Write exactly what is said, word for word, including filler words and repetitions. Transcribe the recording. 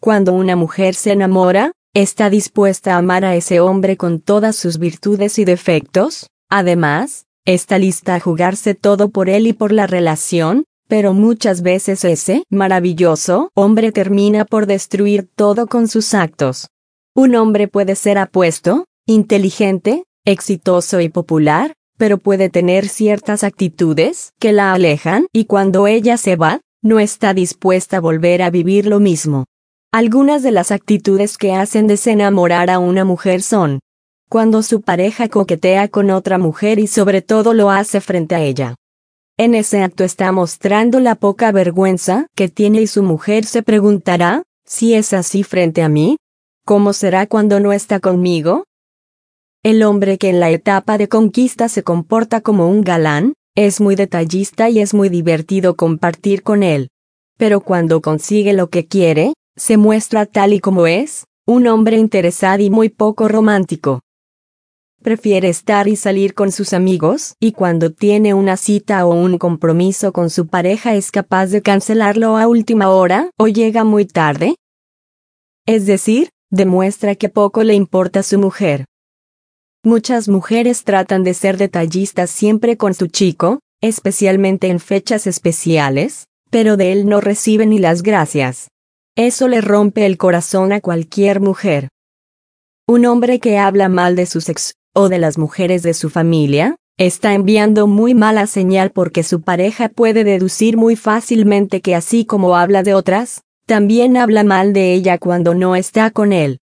Cuando una mujer se enamora, está dispuesta a amar a ese hombre con todas sus virtudes y defectos. Además, está lista a jugarse todo por él y por la relación, pero muchas veces ese maravilloso hombre termina por destruir todo con sus actos. Un hombre puede ser apuesto, inteligente, exitoso y popular, pero puede tener ciertas actitudes que la alejan y cuando ella se va, no está dispuesta a volver a vivir lo mismo. Algunas de las actitudes que hacen desenamorar a una mujer son: cuando su pareja coquetea con otra mujer y sobre todo lo hace frente a ella. En ese acto está mostrando la poca vergüenza que tiene y su mujer se preguntará, si es así frente a mí, ¿cómo será cuando no está conmigo? El hombre que en la etapa de conquista se comporta como un galán, es muy detallista y es muy divertido compartir con él. Pero cuando consigue lo que quiere, se muestra tal y como es, un hombre interesado y muy poco romántico. Prefiere estar y salir con sus amigos, y cuando tiene una cita o un compromiso con su pareja es capaz de cancelarlo a última hora o llega muy tarde. Es decir, demuestra que poco le importa a su mujer. Muchas mujeres tratan de ser detallistas siempre con su chico, especialmente en fechas especiales, pero de él no reciben ni las gracias. Eso le rompe el corazón a cualquier mujer. Un hombre que habla mal de sus ex o de las mujeres de su familia, está enviando muy mala señal porque su pareja puede deducir muy fácilmente que así como habla de otras, también habla mal de ella cuando no está con él.